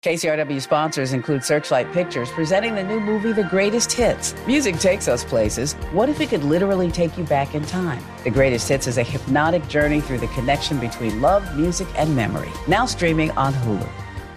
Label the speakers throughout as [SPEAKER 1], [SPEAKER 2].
[SPEAKER 1] KCRW sponsors include Searchlight Pictures, presenting the new movie, The Greatest Hits. Music takes us places. What if it could literally take you back in time? The Greatest Hits is a hypnotic journey through the connection between love, music, and memory. Now streaming on Hulu.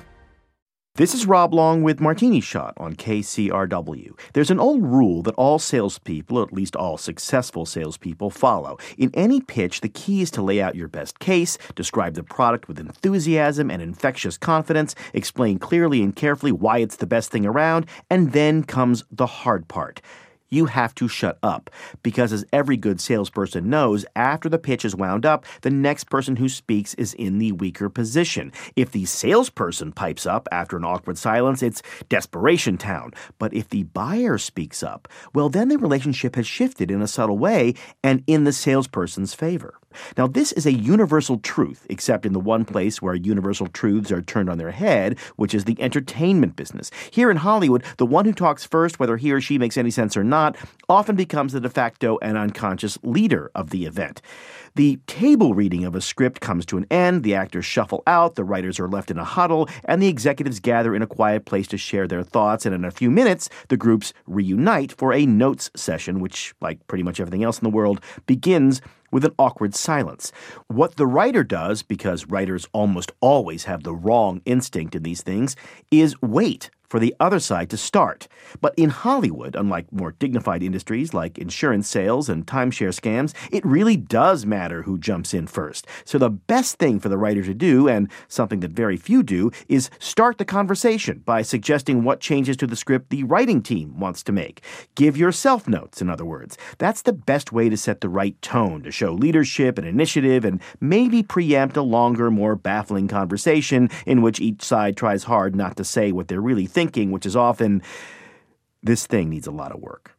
[SPEAKER 2] This is Rob Long with Martini Shot on KCRW. There's an old rule that all salespeople, or at least all successful salespeople, follow. In any pitch, the key is to lay out your best case, describe the product with enthusiasm and infectious confidence, explain clearly and carefully why it's the best thing around, and then comes the hard part. You have to shut up, because as every good salesperson knows, after the pitch is wound up, the next person who speaks is in the weaker position. If the salesperson pipes up after an awkward silence, it's desperation town. But if the buyer speaks up, well, then the relationship has shifted in a subtle way and in the salesperson's favor. Now, this is a universal truth, except in the one place where universal truths are turned on their head, which is the entertainment business. Here in Hollywood, the one who talks first, whether he or she makes any sense or not, often becomes the de facto and unconscious leader of the event. The table reading of a script comes to an end, the actors shuffle out, the writers are left in a huddle, and the executives gather in a quiet place to share their thoughts, and in a few minutes, the groups reunite for a notes session, which, like pretty much everything else in the world, begins with an awkward silence. What the writer does, because writers almost always have the wrong instinct in these things, is wait for the other side to start. But in Hollywood, unlike more dignified industries like insurance sales and timeshare scams, it really does matter who jumps in first. So the best thing for the writer to do, and something that very few do, is start the conversation by suggesting what changes to the script the writing team wants to make. Give yourself notes, in other words. That's the best way to set the right tone, to show leadership and initiative, and maybe preempt a longer, more baffling conversation in which each side tries hard not to say what they're really thinking, which is often, this thing needs a lot of work.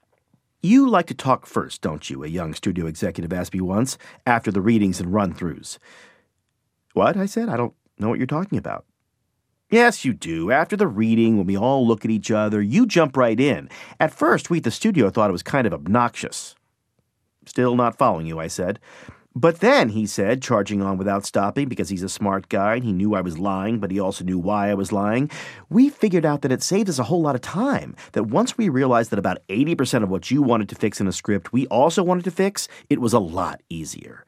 [SPEAKER 2] You like to talk first, don't you? A young studio executive asked me once, after the readings and run-throughs. What? I said. I don't know what you're talking about. Yes, you do. After the reading, when we all look at each other, you jump right in. At first, we at the studio thought it was kind of obnoxious. Still not following you, I said. But then, he said, charging on without stopping because he's a smart guy and he knew I was lying, but he also knew why I was lying, we figured out that it saved us a whole lot of time, that once we realized that about 80% of what you wanted to fix in a script we also wanted to fix, it was a lot easier.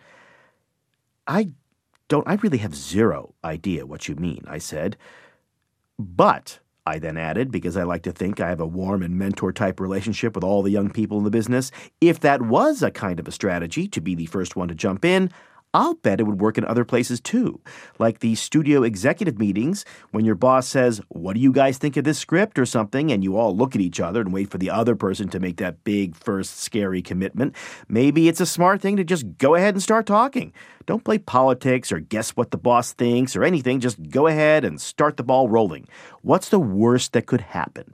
[SPEAKER 2] I really have zero idea what you mean, I said. But, I then added, because I like to think I have a warm and mentor-type relationship with all the young people in the business, if that was a kind of a strategy to be the first one to jump in, I'll bet it would work in other places too. Like the studio executive meetings, when your boss says, "What do you guys think of this script?" or something, and you all look at each other and wait for the other person to make that big, first, scary commitment. Maybe it's a smart thing to just go ahead and start talking. Don't play politics or guess what the boss thinks or anything. Just go ahead and start the ball rolling. What's the worst that could happen?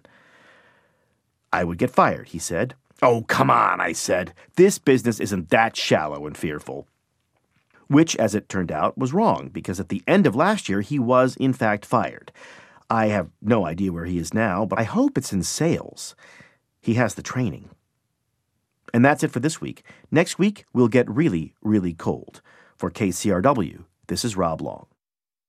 [SPEAKER 2] I would get fired, he said. Oh, come on, I said. This business isn't that shallow and fearful. Which, as it turned out, was wrong, because at the end of last year, he was, in fact, fired. I have no idea where he is now, but I hope it's in sales. He has the training. And that's it for this week. Next week, we'll get really, really cold. For KCRW, this is Rob Long.